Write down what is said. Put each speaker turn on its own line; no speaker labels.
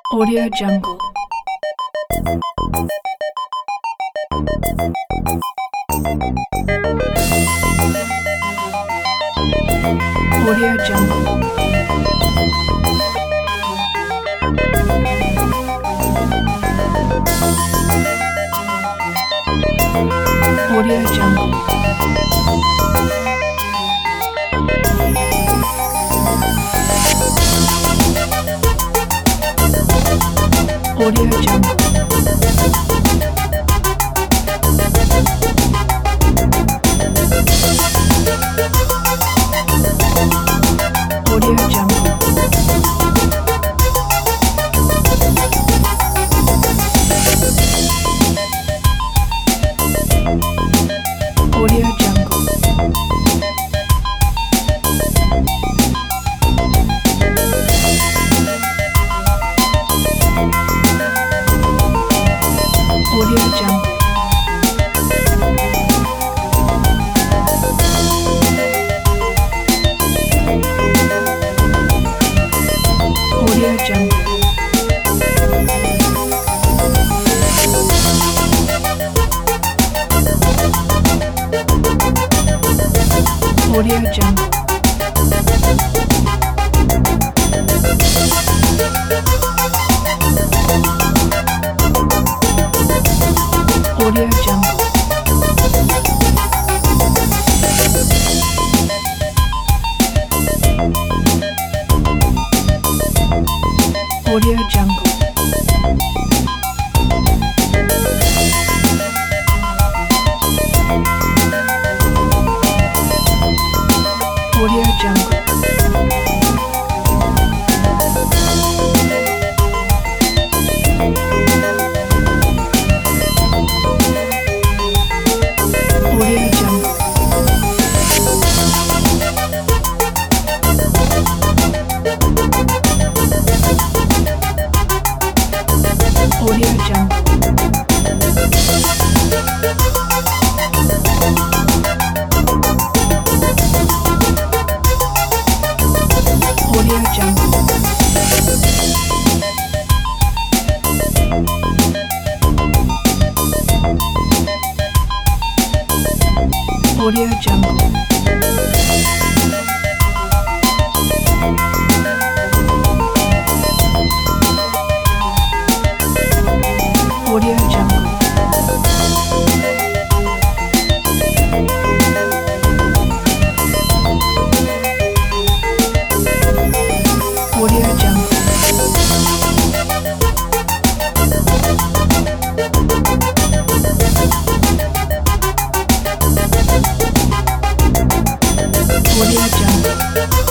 Audio Jungle. Audio Jungle. Audio Jungle. Audio Jungle. Audio Jungle. Audio Jungle. Audio Jungle. Audio Jungle. Audio Jungle. Audio Jungle. Audio Jungle. Audio Jungle. Audio Jungle. Audio Jungle. Audio Jungle. Audio Jungle. Audio Jungle. Audio Jungle. Audio Jungle.